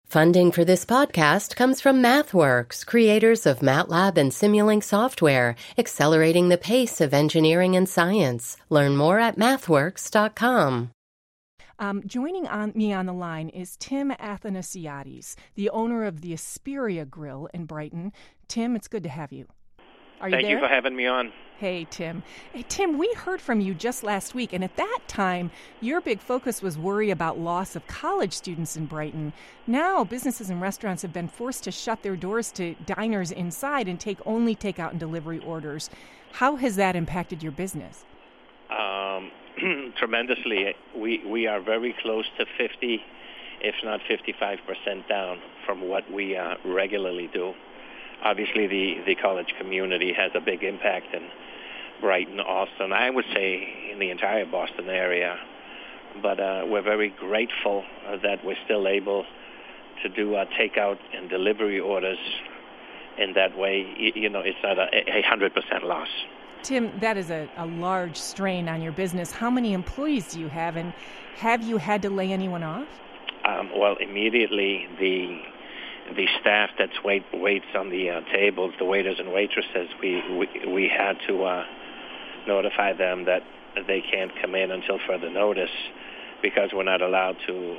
Funding for this podcast comes from MathWorks, creators of MATLAB and Simulink software, accelerating the pace of engineering and science. Learn more at mathworks.com. Joining me on the line is Tim Athanasiades, the owner of the Asperia Grill in Brighton. Tim, it's good to have you. Are you there? Thank you for having me on. Hey, Tim. Hey, Tim, we heard from you just last week, and at that time, your big focus was worry about loss of college students in Brighton. Now, businesses and restaurants have been forced to shut their doors to diners inside and only takeout and delivery orders. How has that impacted your business? Tremendously. We are very close to 50, if not 55% down from what we regularly do. Obviously, the college community has a big impact in Brighton, Austin, I would say in the entire Boston area. But we're very grateful that we're still able to do takeout and delivery orders in that way. It's not a 100% loss. Tim, that is a large strain on your business. How many employees do you have, and have you had to lay anyone off? Well, immediately the staff that waits on the tables, the waiters and waitresses, we had to notify them that they can't come in until further notice because we're not allowed to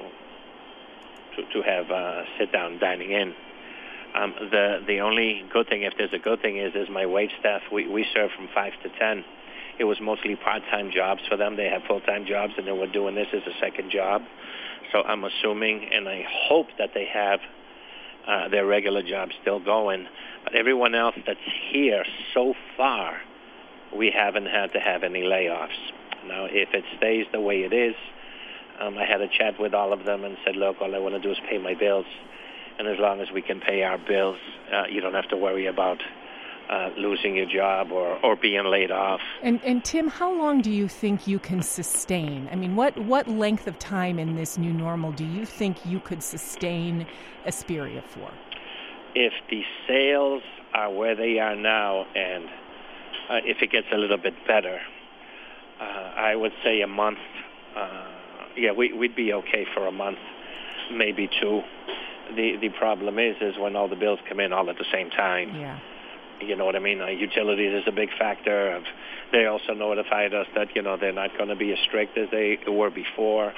have sit-down dining in. The only good thing, if there's a good thing, is my wait staff. We serve from 5 to 10. It was mostly part-time jobs for them. They have full-time jobs, and they were doing this as a second job. So I'm assuming, and I hope that they have their regular jobs still going. But everyone else that's here so far, we haven't had to have any layoffs. Now, if it stays the way it is, I had a chat with all of them and said, look, all I want to do is pay my bills. And as long as we can pay our bills, you don't have to worry about losing your job or being laid off. And Tim, how long do you think you can sustain? I mean, what length of time in this new normal do you think you could sustain Asperia for? If the sales are where they are now, and if it gets a little bit better, I would say a month. We'd be okay for a month, maybe two. The problem is when all the bills come in all at the same time. Yeah. You know what I mean? Utilities is a big factor. They also notified us that, they're not going to be as strict as they were before.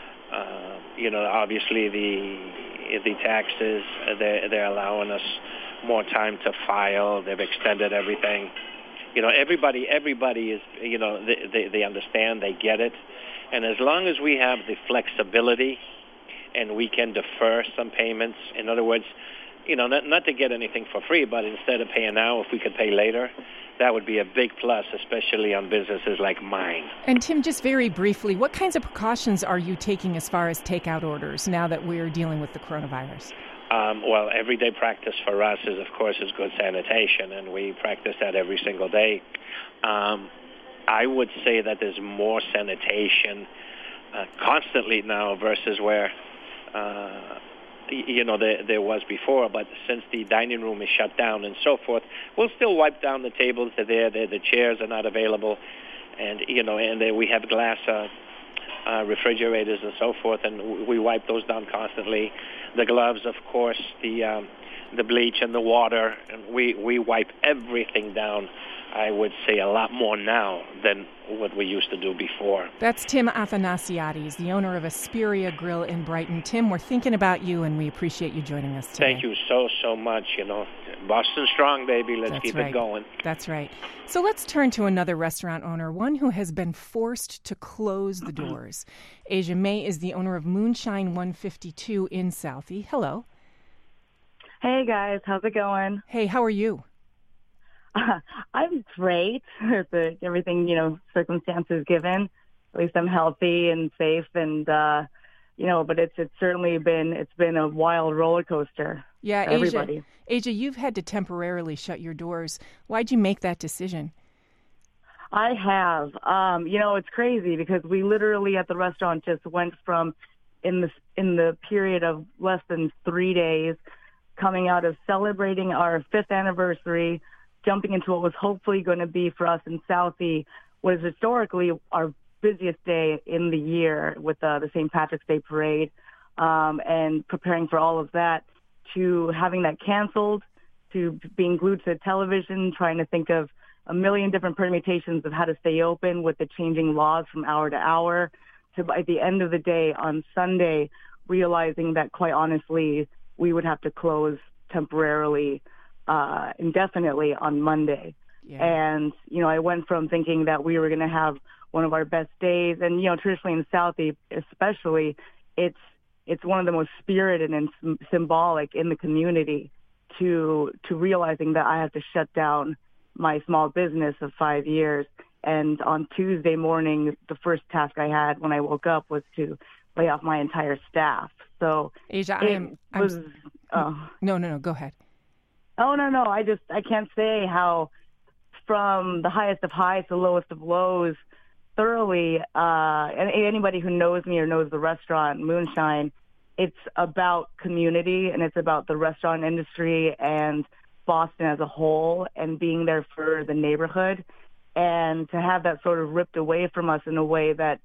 Obviously the taxes, they're allowing us more time to file. They've extended everything. Everybody is, they understand, they get it. And as long as we have the flexibility and we can defer some payments, in other words, not to get anything for free, but instead of paying now, if we could pay later, that would be a big plus, especially on businesses like mine. And Tim, just very briefly, what kinds of precautions are you taking as far as takeout orders now that we're dealing with the coronavirus? Well, everyday practice for us is, of course, good sanitation, and we practice that every single day. I would say that there's more sanitation constantly now versus where there was before, but since the dining room is shut down and so forth, we'll still wipe down the tables. They're there. The chairs are not available, and we have glass refrigerators and so forth, and we wipe those down constantly. The gloves, of course, the bleach and the water, and we wipe everything down. I would say a lot more now than what we used to do before. That's Tim Athanasiades, the owner of Asperia Grill in Brighton. Tim, we're thinking about you, and we appreciate you joining us today. Thank you so much. Boston strong, baby. Let's keep it going. That's right. So let's turn to another restaurant owner, one who has been forced to close the doors. Asia May is the owner of Moonshine 152 in Southie. Hello. Hey, guys. How's it going? Hey, how are you? I'm great. Everything, circumstances given. At least I'm healthy and safe, and but it's certainly been a wild roller coaster. Yeah, for everybody. Asia, you've had to temporarily shut your doors. Why'd you make that decision? I have. It's crazy because we literally at the restaurant just went from in the period of less than 3 days, coming out of celebrating our 5th anniversary, jumping into what was hopefully going to be for us in Southie, was historically our busiest day in the year with the St. Patrick's Day Parade. and preparing for all of that, to having that canceled, to being glued to television, trying to think of a million different permutations of how to stay open with the changing laws from hour to hour, to by the end of the day on Sunday, realizing that quite honestly, we would have to close temporarily, indefinitely on Monday. Yeah. And, I went from thinking that we were going to have one of our best days. And, traditionally in Southie especially, it's one of the most spirited and symbolic in the community, to realizing that I have to shut down my small business of 5 years. And on Tuesday morning, the first task I had when I woke up was to lay off my entire staff. So Asia, No, go ahead. Oh, no. I can't say how, from the highest of highs to lowest of lows, thoroughly, and anybody who knows me or knows the restaurant Moonshine, it's about community, and it's about the restaurant industry and Boston as a whole, and being there for the neighborhood. And to have that sort of ripped away from us in a way that,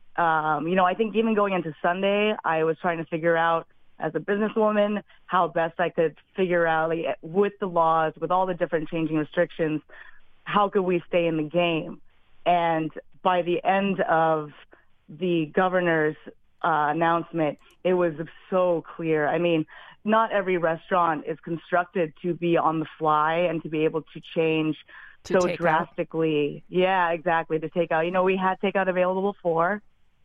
I think even going into Sunday, I was trying to figure out, as a businesswoman, how best I could figure out, with the laws, with all the different changing restrictions, how could we stay in the game? And by the end of the governor's announcement, it was so clear. I mean, not every restaurant is constructed to be on the fly and to be able to change so drastically. Yeah, exactly, to take out. We had takeout available before,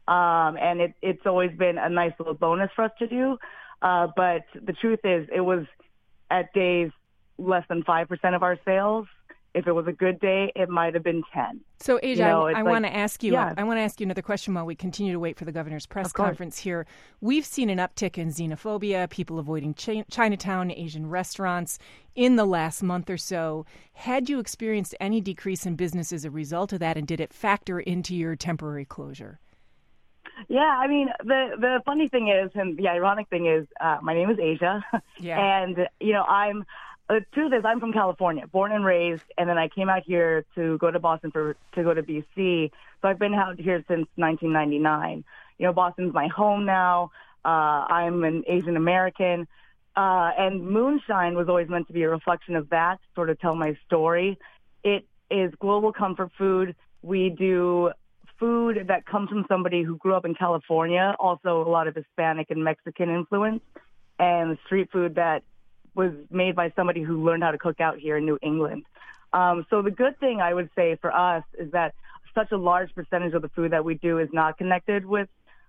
and it's always been a nice little bonus for us to do. But the truth is, it was at days less than 5% of our sales. If it was a good day, it might have been 10. So, Asia, I want to ask you. Yeah. I want to ask you another question while we continue to wait for the governor's press conference here. We've seen an uptick in xenophobia, people avoiding Chinatown, Asian restaurants in the last month or so. Had you experienced any decrease in business as a result of that, and did it factor into your temporary closure? Yeah, I mean, the funny thing is, and the ironic thing is, my name is Asia, and the truth is, I'm from California, born and raised, and then I came out here to go to Boston to go to BC. So I've been out here since 1999. Boston's my home now. I'm an Asian American, and Moonshine was always meant to be a reflection of that, sort of tell my story. It is global comfort food. We do food that comes from somebody who grew up in California, also a lot of Hispanic and Mexican influence, and street food that was made by somebody who learned how to cook out here in New England. So the good thing I would say for us is that such a large percentage of the food that we do is not connected with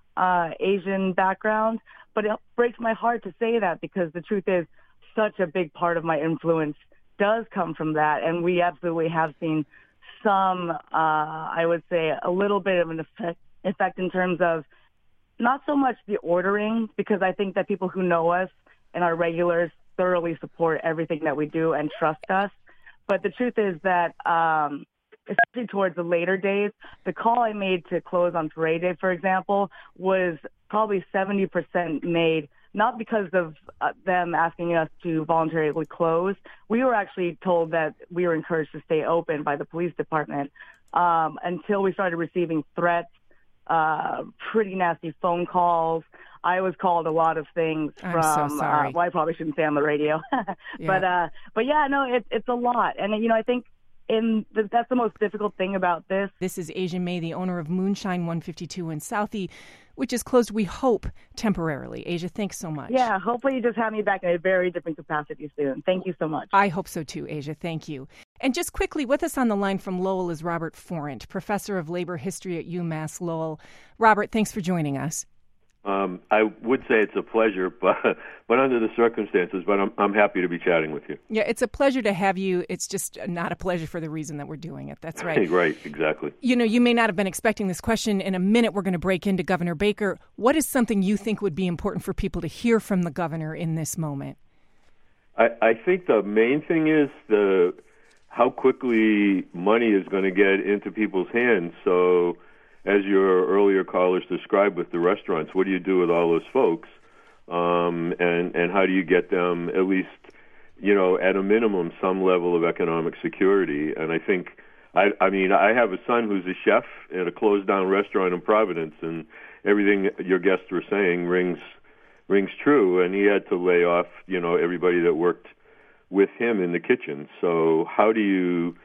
Asian background. But it breaks my heart to say that, because the truth is, such a big part of my influence does come from that. And we absolutely have seen some, I would say, a little bit of an effect in terms of not so much the ordering, because I think that people who know us and our regulars thoroughly support everything that we do and trust us. But the truth is that, especially towards the later days, the call I made to close on Parade Day, for example, was probably 70% made not because of them asking us to voluntarily close. We were actually told that we were encouraged to stay open by the police department until we started receiving threats, pretty nasty phone calls. I was called a lot of things from, I'm so sorry. Well, I probably shouldn't say on the radio, yeah. But yeah, no, it's a lot. And, I think that's the most difficult thing about this. This is Asia May, the owner of Moonshine 152 in Southie, which is closed, we hope, temporarily. Asia, thanks so much. Yeah, hopefully you just have me back in a very different capacity soon. Thank you so much. I hope so too, Asia. Thank you. And just quickly, with us on the line from Lowell is Robert Forant, professor of labor history at UMass Lowell. Robert, thanks for joining us. I would say it's a pleasure, but under the circumstances, but I'm happy to be chatting with you. Yeah, it's a pleasure to have you. It's just not a pleasure for the reason that we're doing it. That's right. Right, exactly. You may not have been expecting this question. In a minute, we're going to break into Governor Baker. What is something you think would be important for people to hear from the governor in this moment? I think the main thing is how quickly money is going to get into people's hands. So, as your earlier callers described with the restaurants, what do you do with all those folks? And how do you get them at least, at a minimum, some level of economic security? And I think, I have a son who's a chef at a closed down restaurant in Providence, and everything your guests were saying rings rings true, and he had to lay off, everybody that worked with him in the kitchen. So how do you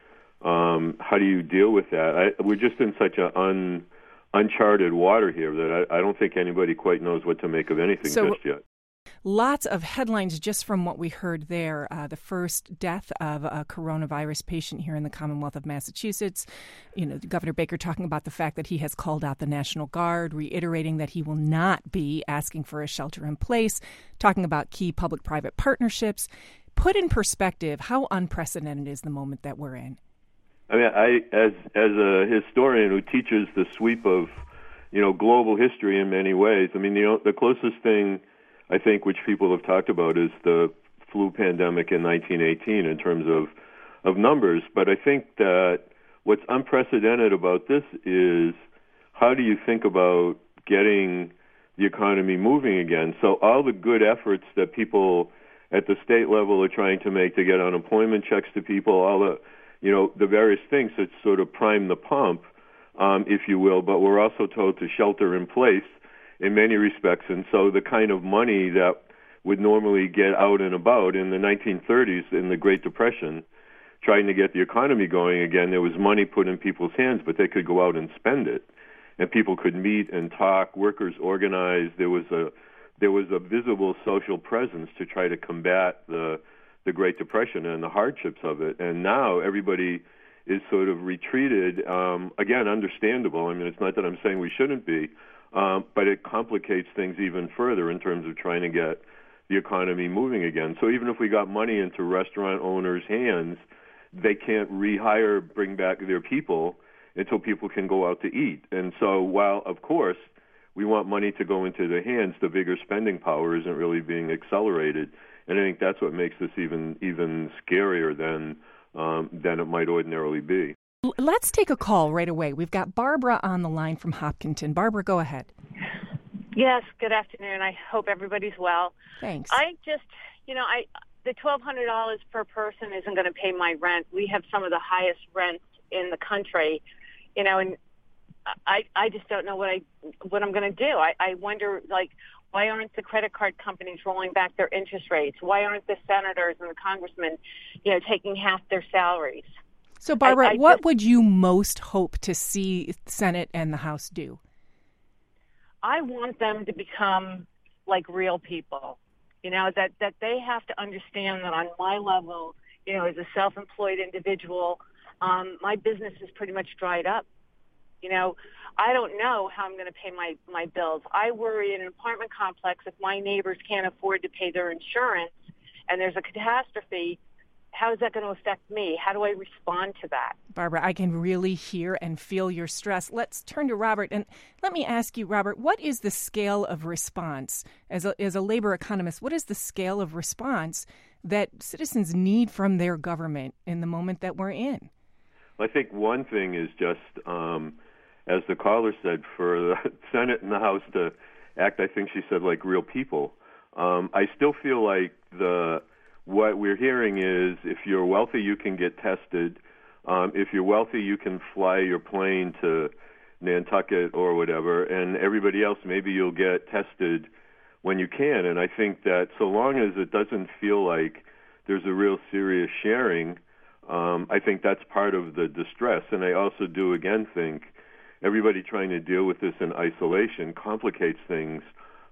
deal with that? We're just in such an uncharted water here that I don't think anybody quite knows what to make of anything just yet. Lots of headlines just from what we heard there. The first death of a coronavirus patient here in the Commonwealth of Massachusetts. Governor Baker talking about the fact that he has called out the National Guard, reiterating that he will not be asking for a shelter in place, talking about key public-private partnerships. Put in perspective, how unprecedented is the moment that we're in? I mean, as a historian who teaches the sweep of, global history in many ways, I mean, the closest thing I think which people have talked about is the flu pandemic in 1918 in terms of numbers. But I think that what's unprecedented about this is how do you think about getting the economy moving again? So all the good efforts that people at the state level are trying to make to get unemployment checks to people, all the various things that sort of prime the pump, if you will, but we're also told to shelter in place in many respects. And so the kind of money that would normally get out and about in the 1930s in the Great Depression, trying to get the economy going again, there was money put in people's hands, but they could go out and spend it. And people could meet and talk, workers organized. There was a visible social presence to try to combat the Great Depression and the hardships of it. And now everybody is sort of retreated, again, understandable. I mean, it's not that I'm saying we shouldn't be, but it complicates things even further in terms of trying to get the economy moving again. So even if we got money into restaurant owners' hands, they can't bring back their people until people can go out to eat. And so while, of course, we want money to go into their hands, the bigger spending power isn't really being accelerated. And I think that's what makes this even scarier than it might ordinarily be. Let's take a call right away. We've got Barbara on the line from Hopkinton. Barbara, go ahead. Yes, good afternoon. I hope everybody's well. Thanks. I just, the $1,200 per person isn't going to pay my rent. We have some of the highest rents in the country, and I just don't know what I'm going to do. I wonder, why aren't the credit card companies rolling back their interest rates? Why aren't the senators and the congressmen, taking half their salaries? So, Barbara, what would you most hope to see the Senate and the House do? I want them to become like real people, that they have to understand that on my level, as a self-employed individual, my business is pretty much dried up. I don't know how I'm going to pay my bills. I worry in an apartment complex if my neighbors can't afford to pay their insurance and there's a catastrophe, how is that going to affect me? How do I respond to that? Barbara, I can really hear and feel your stress. Let's turn to Robert. And let me ask you, Robert, what is the scale of response? As a labor economist, what is the scale of response that citizens need from their government in the moment that we're in? I think one thing is just, as the caller said, for the Senate and the House to act, I think she said, like real people. I still feel like what we're hearing is if you're wealthy, you can get tested. If you're wealthy, you can fly your plane to Nantucket or whatever, and everybody else, maybe you'll get tested when you can. And I think that so long as it doesn't feel like there's a real serious sharing, I think that's part of the distress. And I also do, again, think everybody trying to deal with this in isolation complicates things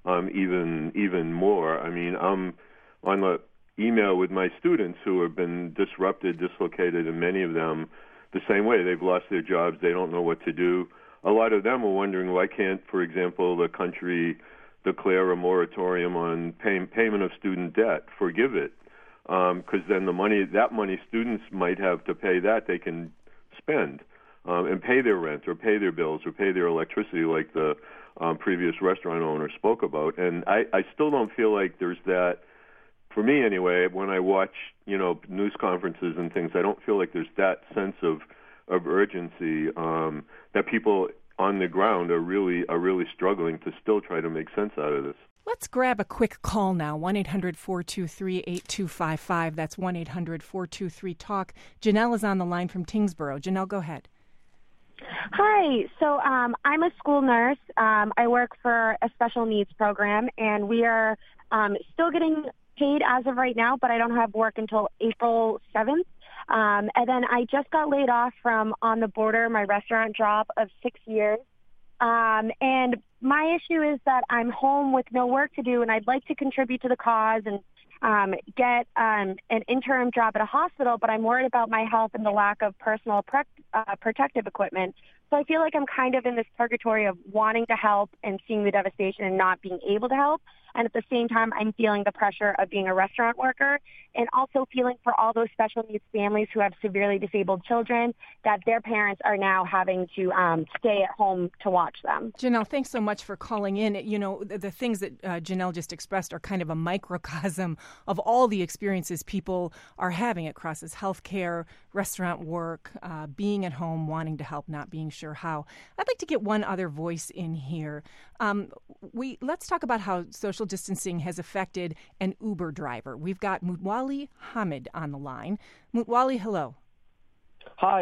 even more. I mean, I'm on the email with my students who have been dislocated, and many of them the same way. They've lost their jobs. They don't know what to do. A lot of them are wondering, why can't, for example, the country declare a moratorium on payment of student debt, forgive it? Because then that money students might have to pay that they can spend and pay their rent or pay their bills or pay their electricity, like the previous restaurant owner spoke about. And I still don't feel like there's that. For me, anyway, when I watch, news conferences and things, I don't feel like there's that sense of urgency that people on the ground are really struggling to still try to make sense out of this. Let's grab a quick call now, 1-800-423-8255. That's 1-800-423-TALK. Janelle is on the line from Tingsboro. Janelle, go ahead. Hi. So I'm a school nurse. I work for a special needs program, and we are still getting paid as of right now, but I don't have work until April 7th. And then I just got laid off from On the Border, my restaurant job of 6 years. And my issue is that I'm home with no work to do, and I'd like to contribute to the cause and get an interim job at a hospital, but I'm worried about my health and the lack of personal protective equipment. So I feel like I'm kind of in this purgatory of wanting to help and seeing the devastation and not being able to help. And at the same time, I'm feeling the pressure of being a restaurant worker and also feeling for all those special needs families who have severely disabled children that their parents are now having to stay at home to watch them. Janelle, thanks so much for calling in. You know, the things that Janelle just expressed are kind of a microcosm of all the experiences people are having. It crosses healthcare, restaurant work, being at home, wanting to help, not being sure how. I'd like to get one other voice in here. Let's talk about how social distancing has affected an Uber driver. We've got Mutwali Hamid on the line. Mutwali, hello. Hi,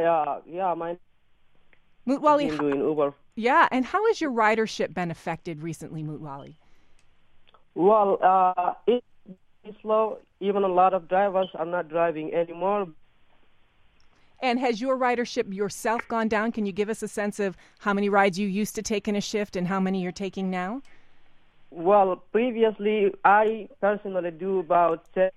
Mutwali, been doing Uber. Yeah, and how has your ridership been affected recently, Mutwali? Well, it's slow. Even a lot of drivers are not driving anymore. And has your ridership yourself gone down? Can you give us a sense of how many rides you used to take in a shift and how many you're taking now? Well, previously, I personally do about 10.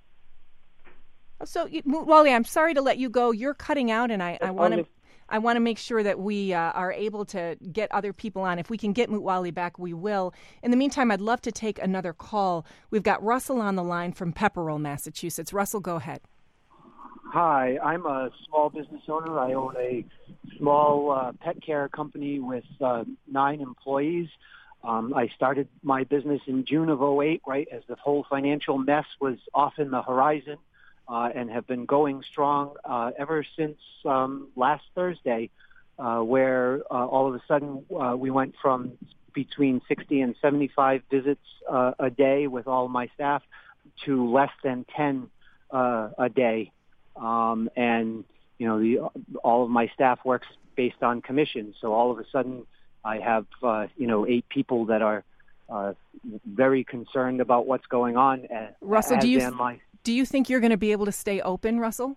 So, Mutwali, I'm sorry to let you go. You're cutting out, and I want to make sure that we are able to get other people on. If we can get Mutwali back, we will. In the meantime, I'd love to take another call. We've got Russell on the line from Pepperell, Massachusetts. Russell, go ahead. Hi, I'm a small business owner. I own a small pet care company with 9 employees. I started my business in June of '08, right as the whole financial mess was off in the horizon, and have been going strong ever since last Thursday, where all of a sudden we went from between 60 and 75 visits a day with all my staff to less than 10 a day. And, you know, all of my staff works based on commission. So all of a sudden I have, 8 people that are very concerned about what's going on. Russell, do you think you're going to be able to stay open, Russell?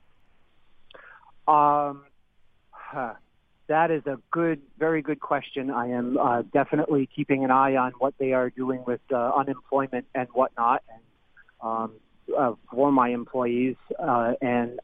That is a very good question. I am definitely keeping an eye on what they are doing with unemployment and whatnot, and for my employees, and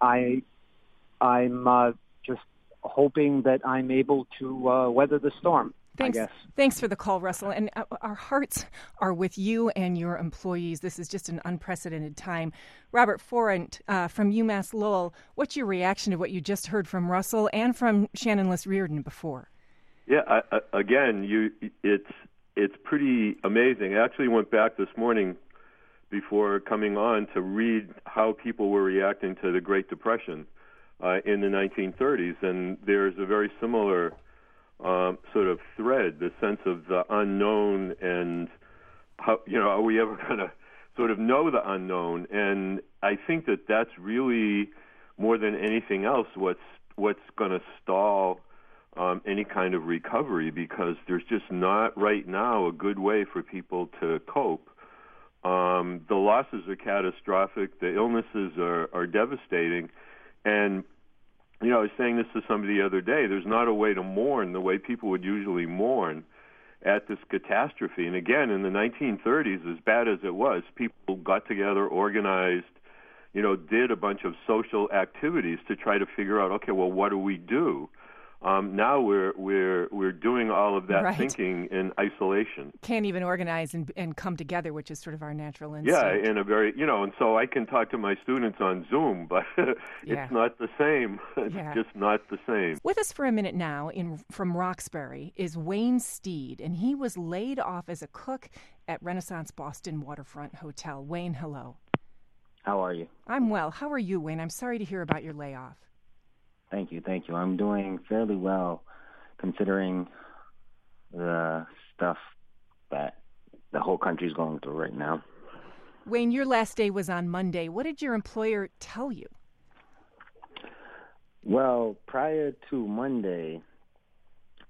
I'm just hoping that I'm able to weather the storm. Thanks. I guess. Thanks for the call, Russell. And our hearts are with you and your employees. This is just an unprecedented time. Robert Forant from UMass Lowell, what's your reaction to what you just heard from Russell and from Shannon Liss-Riordan before? Yeah, again, it's pretty amazing. I actually went back this morning before coming on to read how people were reacting to the Great Depression in the 1930s, and there's a very similar sort of thread, the sense of the unknown and how, are we ever going to sort of know the unknown? And I think that that's really, more than anything else, what's going to stall any kind of recovery, because there's just not right now a good way for people to cope. The losses are catastrophic. The illnesses are devastating. And, I was saying this to somebody the other day, there's not a way to mourn the way people would usually mourn at this catastrophe. And again, in the 1930s, as bad as it was, people got together, organized, did a bunch of social activities to try to figure out, okay, well, what do we do? Now we're doing all of that thinking in isolation. Can't even organize and come together, which is sort of our natural instinct. Yeah, in a very, and so I can talk to my students on Zoom, but it's not the same. It's just not the same. With us for a minute now from Roxbury is Wayne Steed, and he was laid off as a cook at Renaissance Boston Waterfront Hotel. Wayne, hello. How are you? I'm well. How are you, Wayne? I'm sorry to hear about your layoff. Thank you. I'm doing fairly well, considering the stuff that the whole country's going through right now. Wayne, your last day was on Monday. What did your employer tell you? Well, prior to Monday,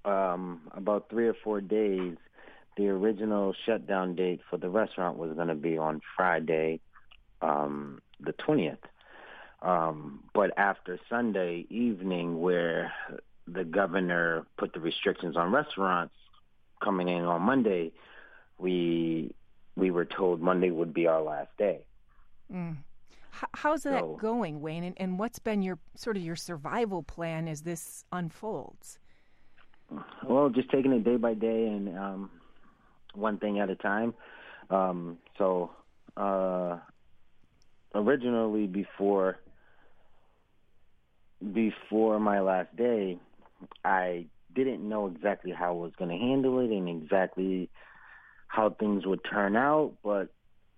about 3 or 4 days, the original shutdown date for the restaurant was going to be on Friday, the 20th. But after Sunday evening, where the governor put the restrictions on restaurants coming in on Monday, we were told Monday would be our last day. How's that going, Wayne? And what's been your survival plan as this unfolds? Well, just taking it day by day and one thing at a time. Originally, before my last day, I didn't know exactly how I was going to handle it and exactly how things would turn out. But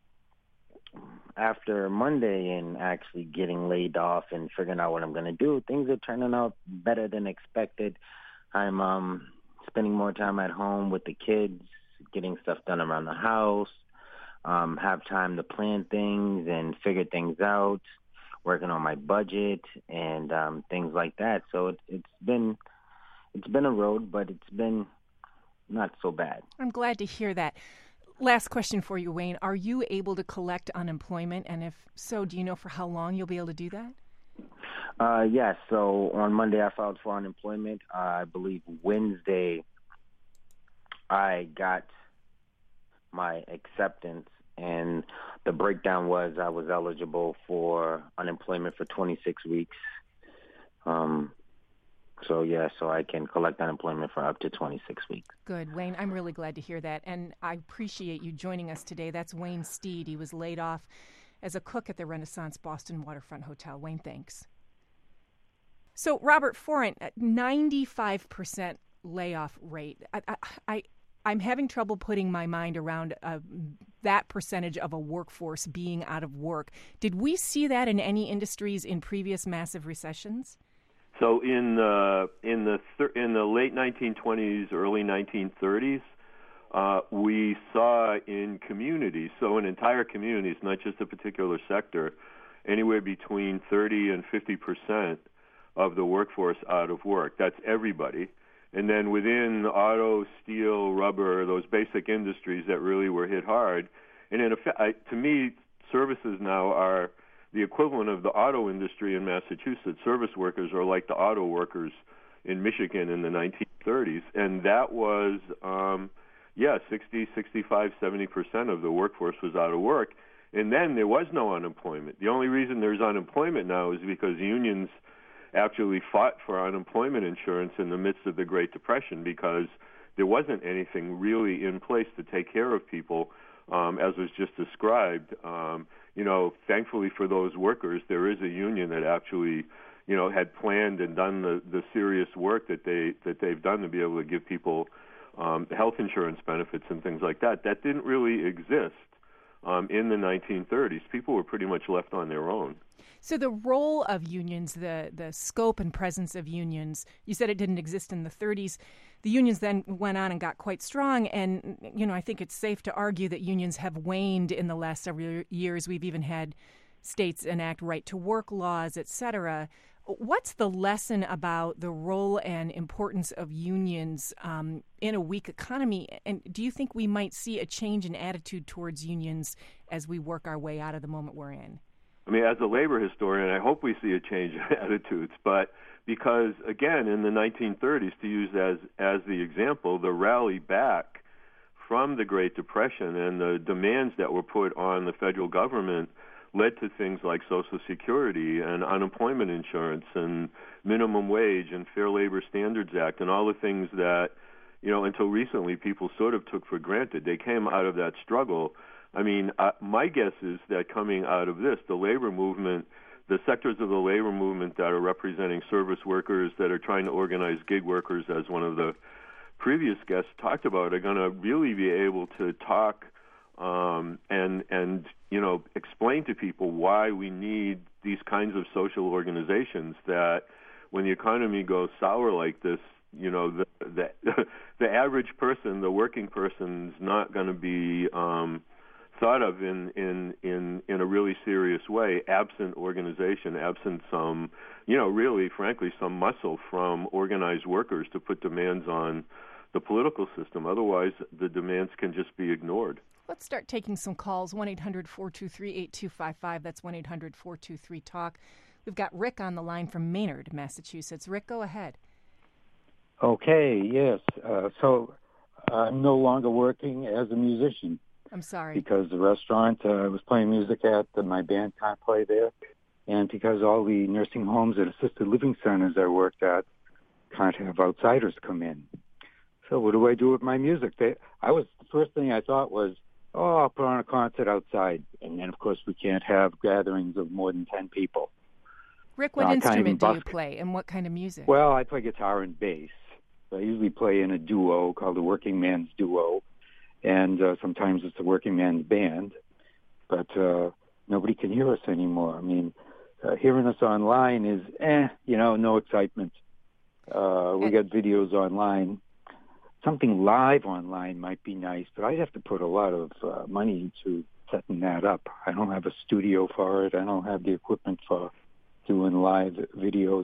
after Monday and actually getting laid off and figuring out what I'm going to do, things are turning out better than expected. I'm spending more time at home with the kids, getting stuff done around the house, have time to plan things and figure things out, working on my budget and things like that. So it's been a road, but it's been not so bad. I'm glad to hear that. Last question for you, Wayne. Are you able to collect unemployment? And if so, do you know for how long you'll be able to do that? Yes. So on Monday, I filed for unemployment. I believe Wednesday, I got my acceptance, and the breakdown was I was eligible for unemployment for 26 weeks. So I can collect unemployment for up to 26 weeks. Good. Wayne, I'm really glad to hear that, and I appreciate you joining us today. That's Wayne Steed. He was laid off as a cook at the Renaissance Boston Waterfront Hotel. Wayne, thanks. So, Robert Forant, 95% layoff rate. I'm having trouble putting my mind around that percentage of a workforce being out of work. Did we see that in any industries in previous massive recessions? So in the late 1920s, early 1930s, we saw in communities, so in entire communities, not just a particular sector, anywhere between 30 and 50% of the workforce out of work. That's everybody. And then within auto, steel, rubber, those basic industries that really were hit hard. And in effect, to me, services now are the equivalent of the auto industry in Massachusetts. Service workers are like the auto workers in Michigan in the 1930s. And that was, 60, 65, 70% of the workforce was out of work. And then there was no unemployment. The only reason there's unemployment now is because unions actually fought for unemployment insurance in the midst of the Great Depression, because there wasn't anything really in place to take care of people, as was just described. Thankfully for those workers, there is a union that actually, had planned and done the serious work that they've done to be able to give people health insurance benefits and things like that. That didn't really exist in the 1930s. People were pretty much left on their own. So the role of unions, the scope and presence of unions, you said it didn't exist in the 30s. The unions then went on and got quite strong. And, I think it's safe to argue that unions have waned in the last several years. We've even had states enact right-to-work laws, et cetera. What's the lesson about the role and importance of unions in a weak economy? And do you think we might see a change in attitude towards unions as we work our way out of the moment we're in? I mean, as a labor historian, I hope we see a change in attitudes. But because, again, in the 1930s, to use as the example, the rally back from the Great Depression and the demands that were put on the federal government led to things like Social Security and unemployment insurance and minimum wage and Fair Labor Standards Act and all the things that, until recently people sort of took for granted. They came out of that struggle. I mean, my guess is that coming out of this, the labor movement, the sectors of the labor movement that are representing service workers, that are trying to organize gig workers, as one of the previous guests talked about, are going to really be able to talk and explain to people why we need these kinds of social organizations, that when the economy goes sour like this, the average person, the working person, is not going to be thought of in a really serious way, absent organization, absent some, really, frankly, some muscle from organized workers to put demands on the political system. Otherwise, the demands can just be ignored. Let's start taking some calls. 1-800-423-8255. That's 1-800-423-TALK. We've got Rick on the line from Maynard, Massachusetts. Rick, go ahead. Okay, yes. So I'm no longer working as a musician. I'm sorry. Because the restaurant I was playing music at, my band can't play there. And because all the nursing homes and assisted living centers I worked at can't have outsiders come in. So what do I do with my music? The first thing I thought was, I'll put on a concert outside. And then, of course, we can't have gatherings of more than 10 people. Rick, what instrument do you play, and what kind of music? Well, I play guitar and bass. I usually play in a duo called the Working Man's Duo, and sometimes it's a working man's band. But nobody can hear us anymore. I mean, hearing us online is, no excitement. We got videos online. Something live online might be nice, but I'd have to put a lot of money into setting that up. I don't have a studio for it. I don't have the equipment for doing live videos.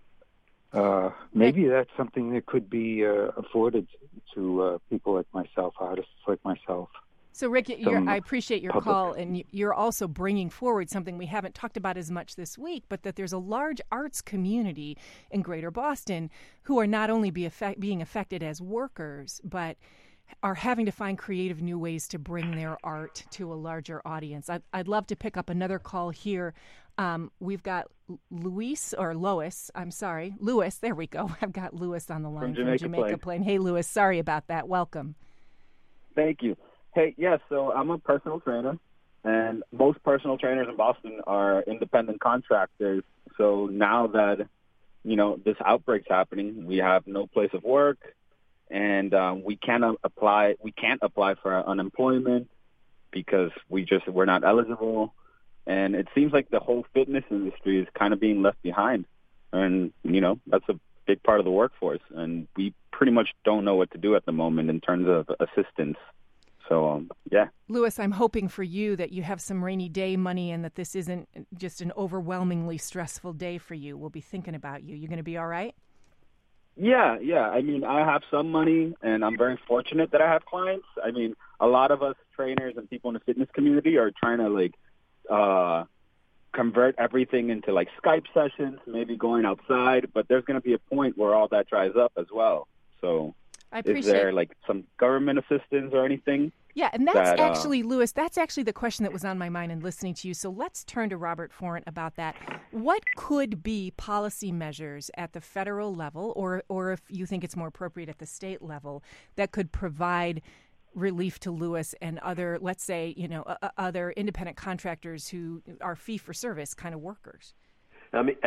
Maybe that's something that could be afforded to people like myself, artists like myself. So, Rick, I appreciate your call, and you're also bringing forward something we haven't talked about as much this week, but that there's a large arts community in Greater Boston who are not only being affected as workers, but are having to find creative new ways to bring their art to a larger audience. I'd love to pick up another call here. We've got Louis, there we go. I've got Louis on the line from Jamaica Plain. Hey, Louis, sorry about that. Welcome. Thank you. Hey, yes, so I'm a personal trainer, and most personal trainers in Boston are independent contractors. So now that, this outbreak's happening, we have no place of work, and we can't apply for unemployment because we're not eligible. And it seems like the whole fitness industry is kind of being left behind. And, that's a big part of the workforce. And we pretty much don't know what to do at the moment in terms of assistance. So, yeah. Louis, I'm hoping for you that you have some rainy day money and that this isn't just an overwhelmingly stressful day for you. We'll be thinking about you. You going to be all right? Yeah. I mean, I have some money, and I'm very fortunate that I have clients. I mean, a lot of us trainers and people in the fitness community are trying to, convert everything into, Skype sessions, maybe going outside. But there's going to be a point where all that dries up as well. So is there, some government assistance or anything? Yeah, and that's actually, Louis, that's actually the question that was on my mind in listening to you. So let's turn to Robert Forant about that. What could be policy measures at the federal level, or if you think it's more appropriate at the state level, that could provide relief to Louis and other, let's say, other independent contractors who are fee-for-service kind of workers? I mean,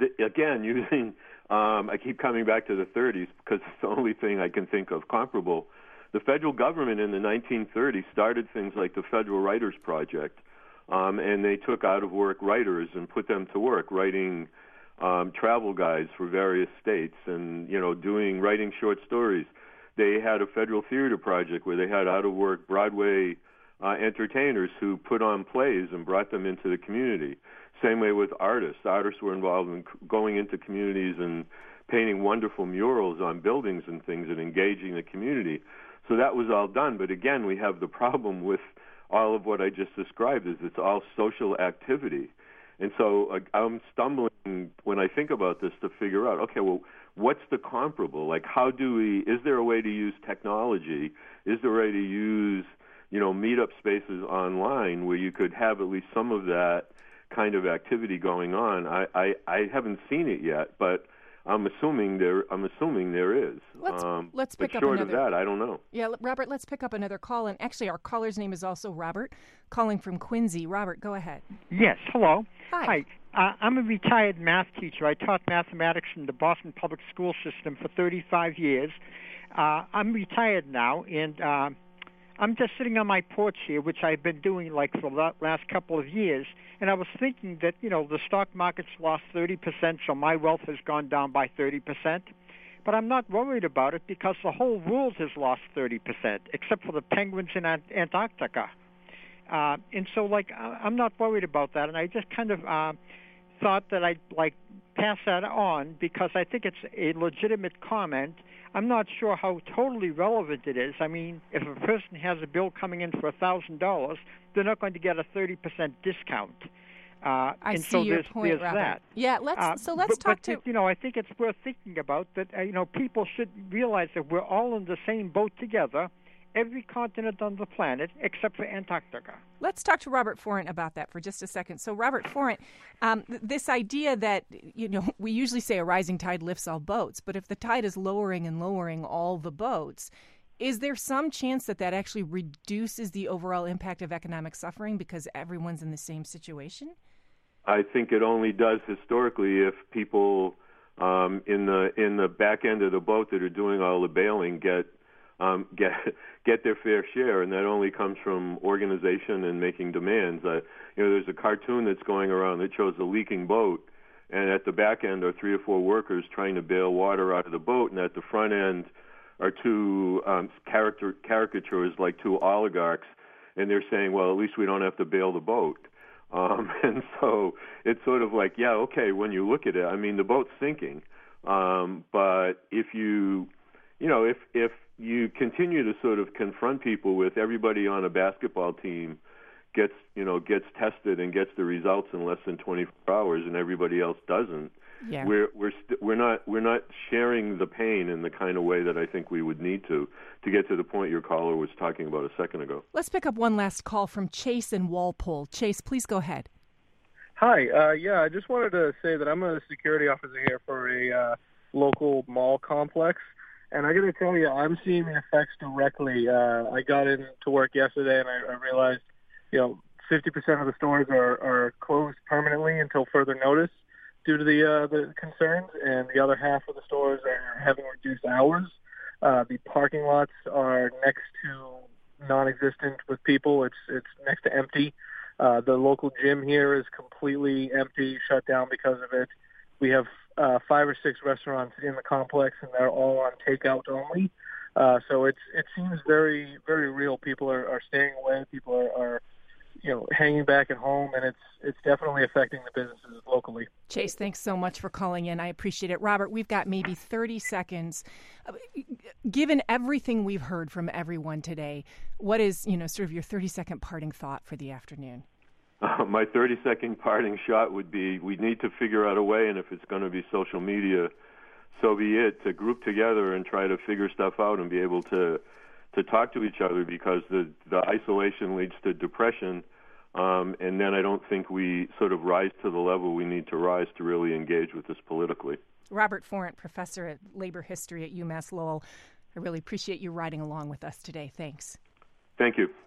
I keep coming back to the 30s because it's the only thing I can think of comparable. The federal government in the 1930s started things like the Federal Writers Project, and they took out-of-work writers and put them to work writing travel guides for various states and, writing short stories. They had a Federal Theater Project where they had out-of-work Broadway entertainers who put on plays and brought them into the community. Same way with artists. Artists were involved in going into communities and painting wonderful murals on buildings and things and engaging the community. So that was all done. But again, we have the problem with all of what I just described is it's all social activity. And so I'm stumbling when I think about this to figure out, okay, well, what's the comparable? Is there a way to use technology? Is there a way to use, meetup spaces online where you could have at least some of that kind of activity going on? I haven't seen it yet, but I'm assuming there is. Let's pick up short another. of that, I don't know. Yeah, Robert, let's pick up another call. And actually, our caller's name is also Robert, calling from Quincy. Robert, go ahead. Yes, hello. Hi. I'm a retired math teacher. I taught mathematics in the Boston Public School System for 35 years. I'm retired now, and I'm just sitting on my porch here, which I've been doing for the last couple of years, and I was thinking that, the stock market's lost 30%, so my wealth has gone down by 30%. But I'm not worried about it because the whole world has lost 30%, except for the penguins in Antarctica. And so, I'm not worried about that. And I just kind of thought that I'd, pass that on because I think it's a legitimate comment. I'm not sure how totally relevant it is. I mean, if a person has a bill coming in for $1,000, they're not going to get a 30% discount. I see your point, Robert. That. Yeah, let's talk to. I think it's worth thinking about that. People should realize that we're all in the same boat together. Every continent on the planet except for Antarctica. Let's talk to Robert Forant about that for just a second. So, Robert Forant, this idea that, we usually say a rising tide lifts all boats, but if the tide is lowering and lowering all the boats, is there some chance that actually reduces the overall impact of economic suffering because everyone's in the same situation? I think it only does historically if people in the back end of the boat that are doing all the bailing get their fair share, and that only comes from organization and making demands. There's a cartoon that's going around that shows a leaking boat, and at the back end are 3 or 4 workers trying to bail water out of the boat, and at the front end are two caricatures like 2 oligarchs, and they're saying, well, at least we don't have to bail the boat. And so it's sort of like, yeah, okay, when you look at it, I mean, the boat's sinking, but if you continue to sort of confront people with everybody on a basketball team gets tested and gets the results in less than 24 hours, and everybody else doesn't. Yeah. We're not sharing the pain in the kind of way that I think we would need to get to the point your caller was talking about a second ago. Let's pick up one last call from Chase in Walpole. Chase, please go ahead. Hi. I just wanted to say that I'm a security officer here for a local mall complex. And I got to tell you, I'm seeing the effects directly. I got into work yesterday, and I realized, 50% of the stores are closed permanently until further notice due to the concerns, and the other half of the stores are having reduced hours. The parking lots are next to non-existent with people. It's next to empty. The local gym here is completely empty, shut down because of it. We have 5 or 6 restaurants in the complex, and they're all on takeout only. So it seems very, very real. People are staying away. People are hanging back at home, and it's definitely affecting the businesses locally. Chase, thanks so much for calling in. I appreciate it. Robert, we've got maybe 30 seconds. Given everything we've heard from everyone today, what is, sort of your 30-second parting thought for the afternoon? My 30-second parting shot would be we need to figure out a way, and if it's going to be social media, so be it, to group together and try to figure stuff out and be able to talk to each other, because the isolation leads to depression, and then I don't think we sort of rise to the level we need to rise to really engage with this politically. Robert Forant, professor at labor history at UMass Lowell, I really appreciate you riding along with us today. Thanks. Thank you.